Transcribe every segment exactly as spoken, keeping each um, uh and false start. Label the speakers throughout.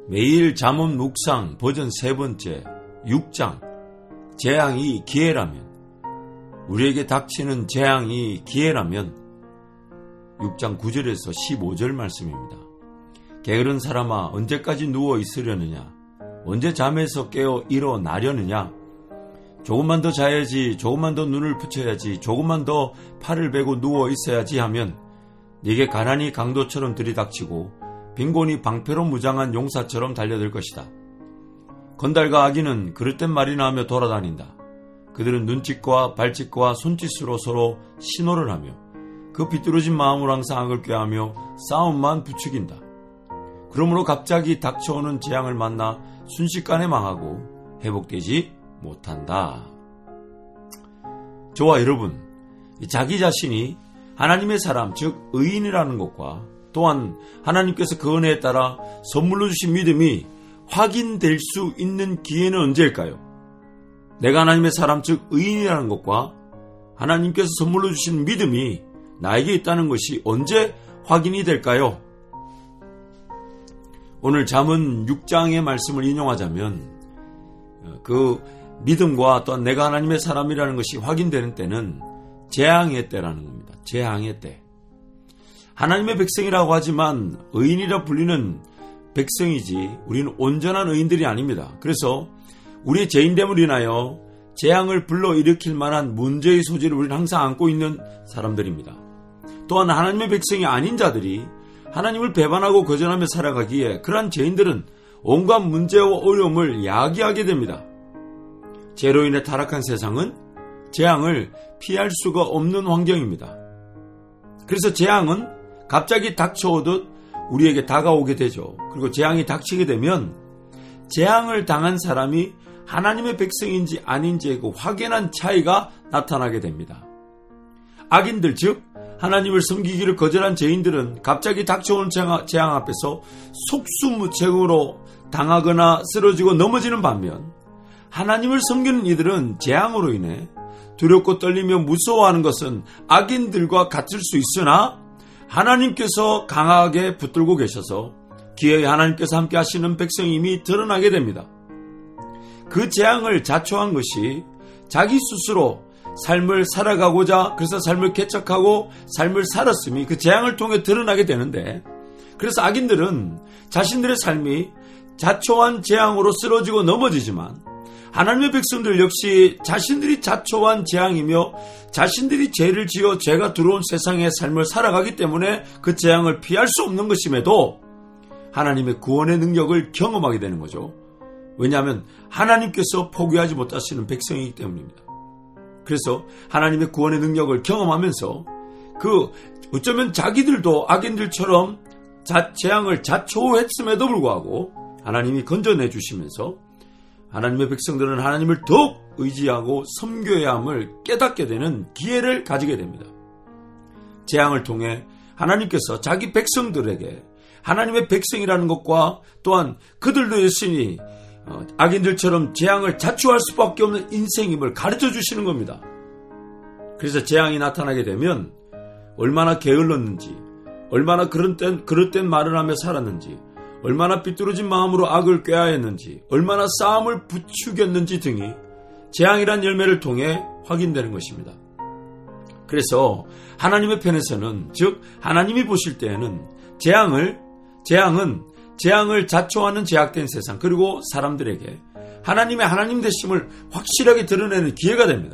Speaker 1: 매일 잠언 묵상 버전 세 번째 육 장 재앙이 기회라면, 우리에게 닥치는 재앙이 기회라면 육 장 구 절에서 십오 절 말씀입니다. 게으른 사람아, 언제까지 누워 있으려느냐? 언제 잠에서 깨어 일어나려느냐? 조금만 더 자야지, 조금만 더 눈을 붙여야지, 조금만 더 팔을 베고 누워 있어야지 하면 네게 가난이 강도처럼 들이닥치고 빈곤이 방패로 무장한 용사처럼 달려들 것이다. 건달과 악인은 그릇된 말이나 하며 돌아다닌다. 그들은 눈짓과 발짓과 손짓으로 서로 신호를 하며 그 비뚤어진 마음으로 항상 악을 꾀하며 싸움만 부추긴다. 그러므로 갑자기 닥쳐오는 재앙을 만나 순식간에 망하고 회복되지 못한다. 저와 여러분, 자기 자신이 하나님의 사람, 즉 의인이라는 것과 또한 하나님께서 그 은혜에 따라 선물로 주신 믿음이 확인될 수 있는 기회는 언제일까요? 내가 하나님의 사람, 즉 의인이라는 것과 하나님께서 선물로 주신 믿음이 나에게 있다는 것이 언제 확인이 될까요? 오늘 잠언 육 장의 말씀을 인용하자면 그 믿음과 또한 내가 하나님의 사람이라는 것이 확인되는 때는 재앙의 때라는 겁니다. 재앙의 때. 하나님의 백성이라고 하지만 의인이라 불리는 백성이지 우리는 온전한 의인들이 아닙니다. 그래서 우리의 죄인됨을 인하여 재앙을 불러일으킬 만한 문제의 소지를 우리는 항상 안고 있는 사람들입니다. 또한 하나님의 백성이 아닌 자들이 하나님을 배반하고 거절하며 살아가기에 그러한 죄인들은 온갖 문제와 어려움을 야기하게 됩니다. 죄로 인해 타락한 세상은 재앙을 피할 수가 없는 환경입니다. 그래서 재앙은 갑자기 닥쳐오듯 우리에게 다가오게 되죠. 그리고 재앙이 닥치게 되면 재앙을 당한 사람이 하나님의 백성인지 아닌지의 그 확연한 차이가 나타나게 됩니다. 악인들, 즉 하나님을 섬기기를 거절한 죄인들은 갑자기 닥쳐오는 재앙 앞에서 속수무책으로 당하거나 쓰러지고 넘어지는 반면, 하나님을 섬기는 이들은 재앙으로 인해 두렵고 떨리며 무서워하는 것은 악인들과 같을 수 있으나 하나님께서 강하게 붙들고 계셔서 기회에 하나님께서 함께 하시는 백성임이 드러나게 됩니다. 그 재앙을 자초한 것이 자기 스스로 삶을 살아가고자, 그래서 삶을 개척하고 삶을 살았음이 그 재앙을 통해 드러나게 되는데, 그래서 악인들은 자신들의 삶이 자초한 재앙으로 쓰러지고 넘어지지만 하나님의 백성들 역시 자신들이 자초한 재앙이며 자신들이 죄를 지어 죄가 들어온 세상의 삶을 살아가기 때문에 그 재앙을 피할 수 없는 것임에도 하나님의 구원의 능력을 경험하게 되는 거죠. 왜냐하면 하나님께서 포기하지 못하시는 백성이기 때문입니다. 그래서 하나님의 구원의 능력을 경험하면서 그 어쩌면 자기들도 악인들처럼 자, 재앙을 자초했음에도 불구하고 하나님이 건져내 주시면서 하나님의 백성들은 하나님을 더욱 의지하고 섬겨야 함을 깨닫게 되는 기회를 가지게 됩니다. 재앙을 통해 하나님께서 자기 백성들에게 하나님의 백성이라는 것과 또한 그들도 열심히 악인들처럼 재앙을 자초할 수밖에 없는 인생임을 가르쳐 주시는 겁니다. 그래서 재앙이 나타나게 되면 얼마나 게을렀는지, 얼마나 그릇된, 그릇된 말을 하며 살았는지, 얼마나 삐뚤어진 마음으로 악을 꾀하였는지, 얼마나 싸움을 부추겼는지 등이 재앙이란 열매를 통해 확인되는 것입니다. 그래서 하나님의 편에서는, 즉 하나님이 보실 때에는 재앙을 재앙은 재앙을 자초하는 제약된 세상, 그리고 사람들에게 하나님의 하나님 되심을 확실하게 드러내는 기회가 됩니다.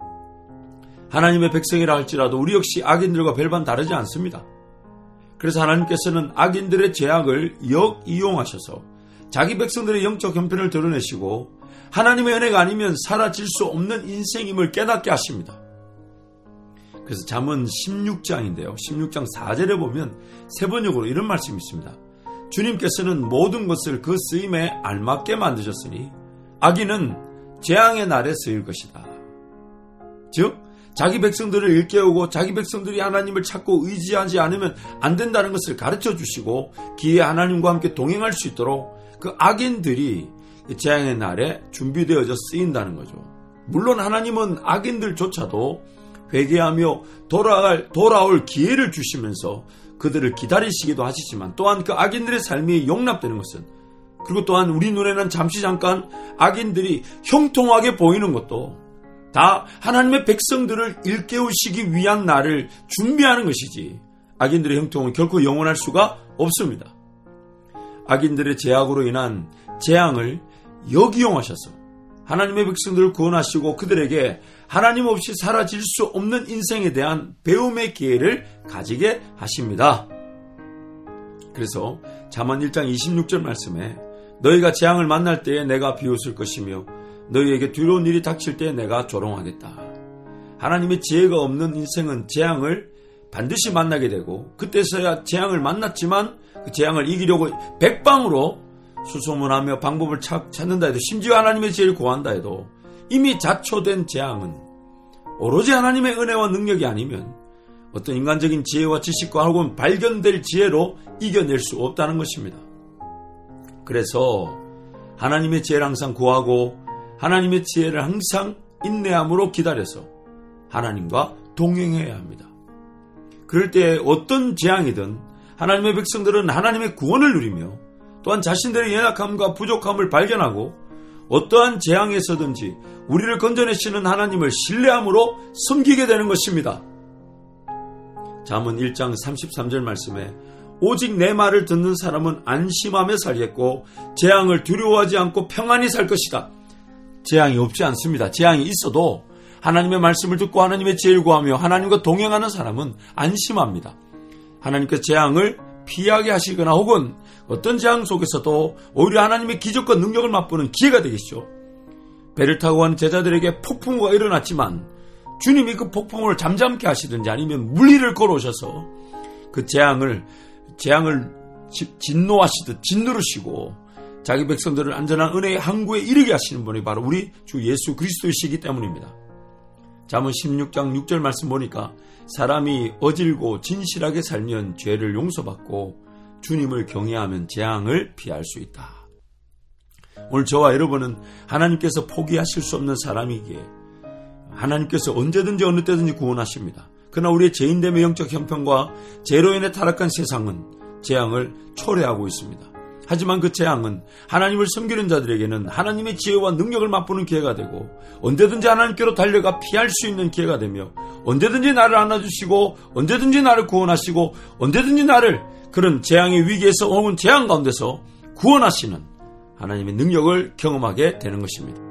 Speaker 1: 하나님의 백성이라 할지라도 우리 역시 악인들과 별반 다르지 않습니다. 그래서 하나님께서는 악인들의 죄악을 역이용하셔서 자기 백성들의 영적 형편을 드러내시고 하나님의 은혜가 아니면 사라질 수 없는 인생임을 깨닫게 하십니다. 그래서 잠언 십육 장인데요. 십육 장 사 절에 보면 세 번역으로 이런 말씀이 있습니다. 주님께서는 모든 것을 그 쓰임에 알맞게 만드셨으니 악인은 재앙의 날에 쓰일 것이다. 즉 자기 백성들을 일깨우고 자기 백성들이 하나님을 찾고 의지하지 않으면 안 된다는 것을 가르쳐 주시고 기회에 하나님과 함께 동행할 수 있도록 그 악인들이 재앙의 날에 준비되어져 쓰인다는 거죠. 물론 하나님은 악인들조차도 회개하며 돌아갈, 돌아올 기회를 주시면서 그들을 기다리시기도 하시지만 또한 그 악인들의 삶이 용납되는 것은 그리고 또한 우리 눈에는 잠시 잠깐 악인들이 형통하게 보이는 것도 다 하나님의 백성들을 일깨우시기 위한 날을 준비하는 것이지, 악인들의 형통은 결코 영원할 수가 없습니다. 악인들의 죄악으로 인한 재앙을 역이용하셔서 하나님의 백성들을 구원하시고 그들에게 하나님 없이 사라질 수 없는 인생에 대한 배움의 기회를 가지게 하십니다. 그래서 잠언 일 장 이십육 절 말씀에 너희가 재앙을 만날 때에 내가 비웃을 것이며 너희에게 두려운 일이 닥칠 때에 내가 조롱하겠다. 하나님의 지혜가 없는 인생은 재앙을 반드시 만나게 되고, 그때서야 재앙을 만났지만 그 재앙을 이기려고 백방으로 수소문하며 방법을 찾는다 해도, 심지어 하나님의 지혜를 구한다 해도 이미 자초된 재앙은 오로지 하나님의 은혜와 능력이 아니면 어떤 인간적인 지혜와 지식과 혹은 발견될 지혜로 이겨낼 수 없다는 것입니다. 그래서 하나님의 지혜를 항상 구하고 하나님의 지혜를 항상 인내함으로 기다려서 하나님과 동행해야 합니다. 그럴 때 어떤 재앙이든 하나님의 백성들은 하나님의 구원을 누리며 또한 자신들의 연약함과 부족함을 발견하고 어떠한 재앙에서든지 우리를 건져내시는 하나님을 신뢰함으로 섬기게 되는 것입니다. 잠언 일 장 삼십삼 절 말씀에 오직 내 말을 듣는 사람은 안심하며 살겠고 재앙을 두려워하지 않고 평안히 살 것이다. 재앙이 없지 않습니다. 재앙이 있어도 하나님의 말씀을 듣고 하나님의 지혜를 구하며 하나님과 동행하는 사람은 안심합니다. 하나님께서 재앙을 피하게 하시거나 혹은 어떤 재앙 속에서도 오히려 하나님의 기적과 능력을 맛보는 기회가 되겠죠. 배를 타고 가는 제자들에게 폭풍우가 일어났지만 주님이 그 폭풍우를 잠잠케 하시든지 아니면 물리를 걸어오셔서 그 재앙을 재앙을 진노하시듯 짓누르시고 자기 백성들을 안전한 은혜의 항구에 이르게 하시는 분이 바로 우리 주 예수 그리스도이시기 때문입니다. 잠언 십육 장 육 절 말씀 보니까 사람이 어질고 진실하게 살면 죄를 용서받고 주님을 경외하면 재앙을 피할 수 있다. 오늘 저와 여러분은 하나님께서 포기하실 수 없는 사람이기에 하나님께서 언제든지 어느 때든지 구원하십니다. 그러나 우리의 죄인됨의 영적 형편과 죄로 인해 타락한 세상은 재앙을 초래하고 있습니다. 하지만 그 재앙은 하나님을 섬기는 자들에게는 하나님의 지혜와 능력을 맛보는 기회가 되고 언제든지 하나님께로 달려가 피할 수 있는 기회가 되며 언제든지 나를 안아주시고 언제든지 나를 구원하시고 언제든지 나를 그런 재앙의 위기에서 혹은 재앙 가운데서 구원하시는 하나님의 능력을 경험하게 되는 것입니다.